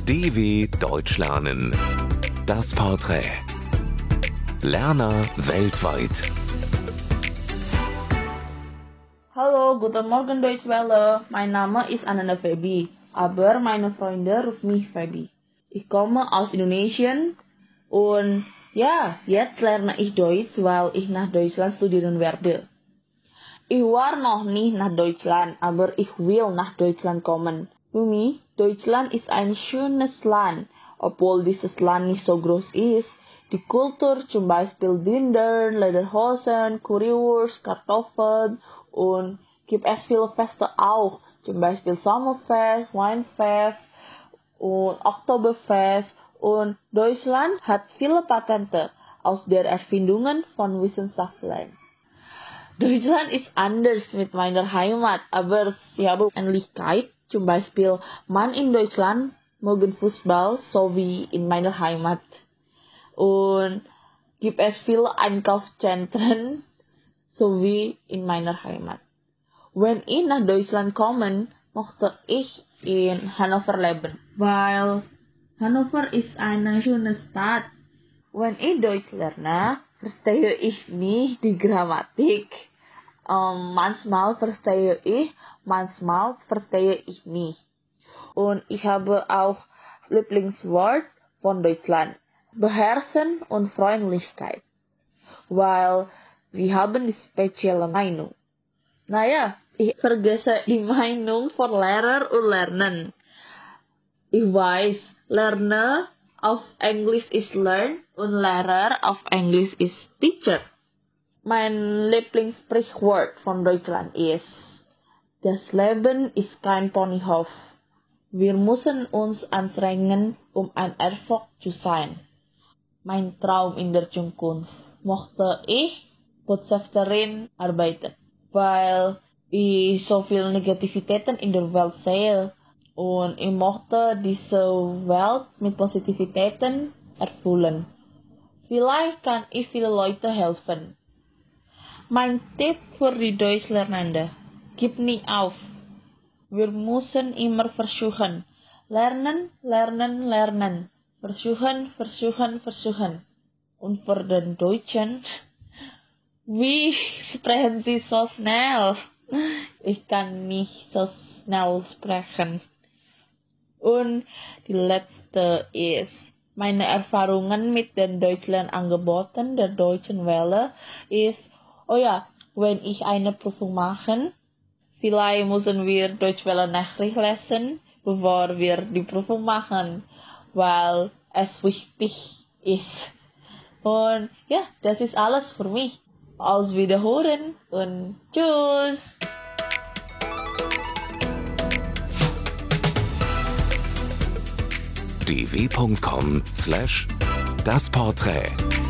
DW Deutsch lernen. Das Porträt. Lerner weltweit. Hallo, guten Morgen Deutsche Welle. Mein Name ist Ananda Febi, aber meine Freunde rufen mich Febi. Ich komme aus Indonesien und ja, jetzt lerne ich Deutsch, weil ich nach Deutschland studieren werde. Ich war noch nicht nach Deutschland, aber ich will nach Deutschland kommen. Für mich, Deutschland ist ein schönes Land, obwohl dieses Land nicht so groß ist. Die Kultur, zum Beispiel Dinner, Lederhosen, Currywurst, Kartoffeln und gibt es viele Feste auch, zum Beispiel Sommerfest, Weinfest und Oktoberfest. Und Deutschland hat viele Patente aus der Erfindungen von Wissenschaftlern. Deutschland ist anders mit meiner Heimat, aber sie haben Ähnlichkeit. Zum Beispiel, man in Deutschland mögen Fußball, so wie in meiner Heimat. Und gibt es viele Einkaufszentren, so wie in meiner Heimat. Wenn ich nach Deutschland komme, möchte ich in Hannover leben, weil Hannover ist eine schöne Stadt. Wenn ich Deutsch lerne, verstehe ich nicht die Grammatik. Manchmal verstehe ich nicht. Und ich habe auch Lieblingswort von Deutschland. Beherrschen und Freundlichkeit. Weil sie haben die spezielle Meinung. Naja, ich vergesse die Meinung von Lehrer und Lernen. Ich weiß, Lerner auf Englisch ist Learn und Lehrer auf Englisch ist Teacher. Mein Lieblingssprichwort von Deutschland ist: Das Leben ist kein Ponyhof. Wir müssen uns anstrengen, um ein Erfolg zu sein. Mein Traum in der Zukunft möchte ich Botschafterin arbeiten, weil ich so viel Negativitäten in der Welt sehe und ich möchte diese Welt mit Positivitäten erfüllen. Vielleicht kann ich viele Leute helfen. Mein Tipp für die Deutschlernende: Gib nicht auf. Wir müssen immer versuchen. Lernen, lernen, lernen. Versuchen, versuchen, versuchen. Und für den Deutschen, wie sprechen Sie so schnell? Ich kann nicht so schnell sprechen. Und die letzte ist, meine Erfahrungen mit den Deutschlandangeboten der Deutschen Welle ist, wenn ich eine Prüfung mache, vielleicht müssen wir Deutsche Welle Nachricht lesen, bevor wir die Prüfung machen, weil es wichtig ist. Und ja, das ist alles für mich. Auf Wiederhören und tschüss! dw.com/dasporträt